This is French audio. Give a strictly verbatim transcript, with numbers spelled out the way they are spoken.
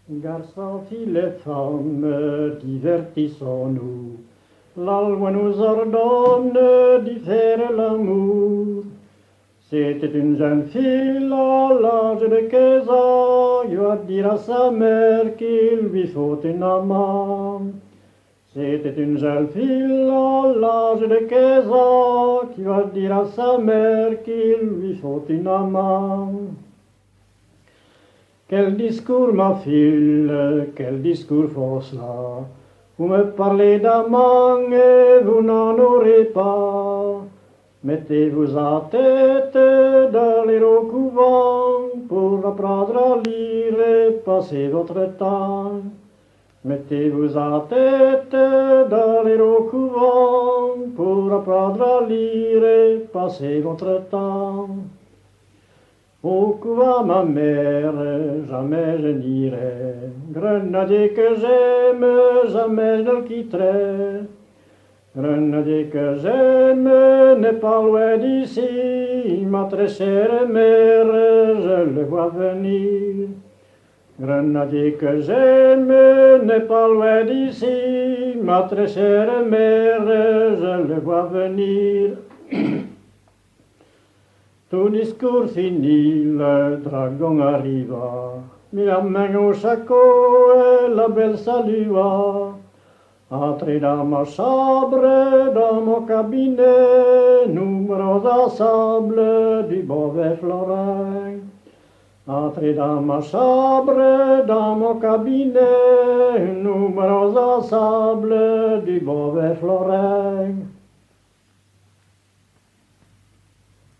Garçons, filles et femmes, divertissons-nous. La loi nous ordonne d'y faire l'amour. C'était une jeune fille à l'âge de quinze ans, qui va dire à sa mère qu'il lui faut un amant. C'était une jeune fille à l'âge de quinze ans, qui va dire à sa mère qu'il lui faut un amant. Quel discours, ma fille, quel discours faut cela? Vous me parlez d'amant et vous n'en aurez pas. Mettez-vous à tête d'aller au couvent pour apprendre à lire et passer votre temps. Mettez-vous à tête d'aller au couvent pour apprendre à lire et passer votre temps. Au couvent, ma mère, jamais je n'irai. Grenadier que j'aime, jamais je le quitterai. Grenadier que j'aime n'est pas loin d'ici. Ma très chère mère, je le vois venir. Grenadier que j'aime n'est pas loin d'ici. Ma très chère mère, je le vois venir. Tout discours fini, le dragon arriva, mit la main au shako et la belle salua. Entrez dans ma chambre, dans mon cabinet, numéros à sable du mauvais florin. Entrez dans ma chambre, dans mon cabinet, numéros à sable du mauvais florin.